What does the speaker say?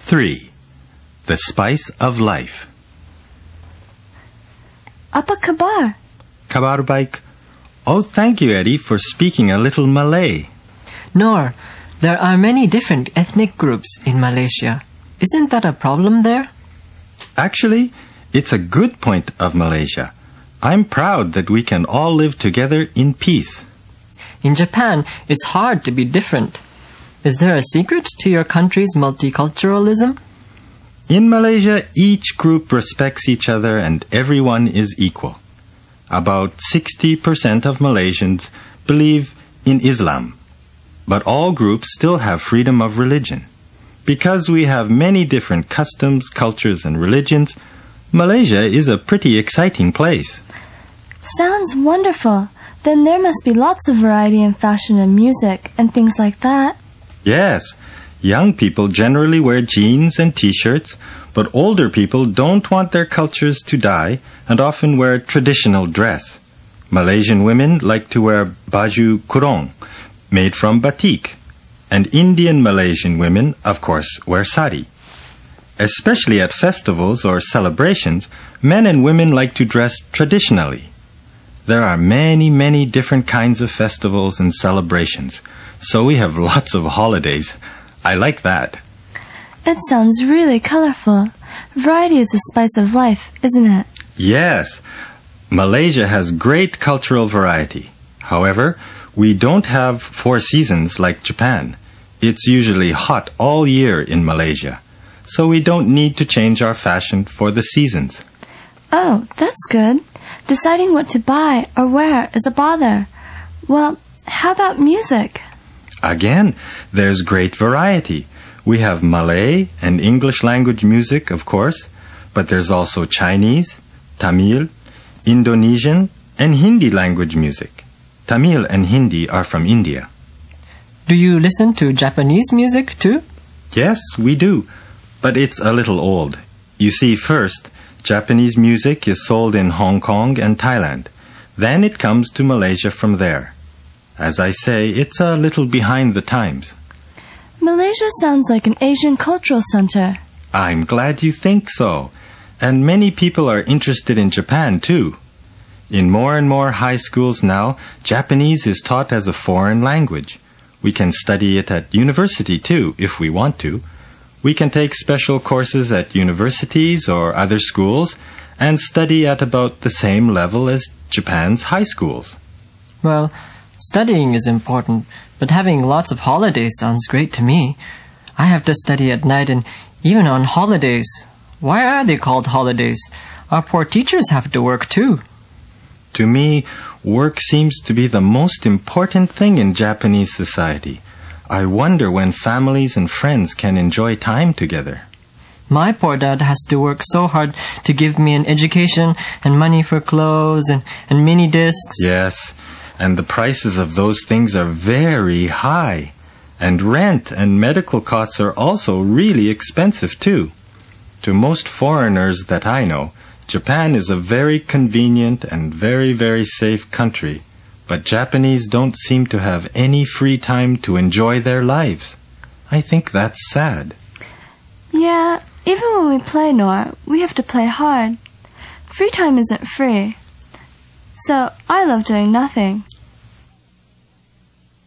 3. The spice of life. Apa kabar? Kabar baik. Oh, thank you, Eddie, for speaking a little Malay. Noor, there are many different ethnic groups in Malaysia. Isn't that a problem there? Actually, it's a good point of Malaysia. I'm proud that we can all live together in peace. In Japan, it's hard to be different. Is there a secret to your country's multiculturalism? In Malaysia, each group respects each other and everyone is equal. About 60% of Malaysians believe in Islam, but all groups still have freedom of religion. Because we have many different customs, cultures, and religions, Malaysia is a pretty exciting place. Sounds wonderful. Then there must be lots of variety in fashion and music and things like that. Yes, young people generally wear jeans and t-shirts, but older people don't want their cultures to die and often wear traditional dress. Malaysian women like to wear baju kurung, made from batik, and Indian Malaysian women, of course, wear sari. Especially at festivals or celebrations, men and women like to dress traditionally. There are many, many different kinds of festivals and celebrations, so we have lots of holidays. I like that. It sounds really colorful. Variety is the spice of life, isn't it? Yes, Malaysia has great cultural variety. However, we don't have 4 seasons like Japan. It's usually hot all year in Malaysia, so we don't need to change our fashion for the seasons. Oh, that's good. Deciding what to buy or wear is a bother. Well, how about music? Again, there's great variety. We have Malay and English language music, of course, but there's also Chinese, Tamil, Indonesian, and Hindi language music. Tamil and Hindi are from India. Do you listen to Japanese music too? Yes, we do, but it's a little old. You see, first, Japanese music is sold in Hong Kong and Thailand. Then it comes to Malaysia from there. As I say, it's a little behind the times. Malaysia sounds like an Asian cultural center. I'm glad you think so. And many people are interested in Japan, too. In more and more high schools now, Japanese is taught as a foreign language. We can study it at university, too, if we want to. We can take special courses at universities or other schools and study at about the same level as Japan's high schools. Well, studying is important, but having lots of holidays sounds great to me. I have to study at night and even on holidays. Why are they called holidays? Our poor teachers have to work too. To me, work seems to be the most important thing in Japanese society. I wonder when families and friends can enjoy time together. My poor dad has to work so hard to give me an education and money for clothes and mini discs. Yes, and the prices of those things are very high. And rent and medical costs are also really expensive too. To most foreigners that I know, Japan is a very convenient and very, very safe country. But Japanese don't seem to have any free time to enjoy their lives. I think that's sad. Yeah, even when we play, Noor, we have to play hard. Free time isn't free. So I love doing nothing.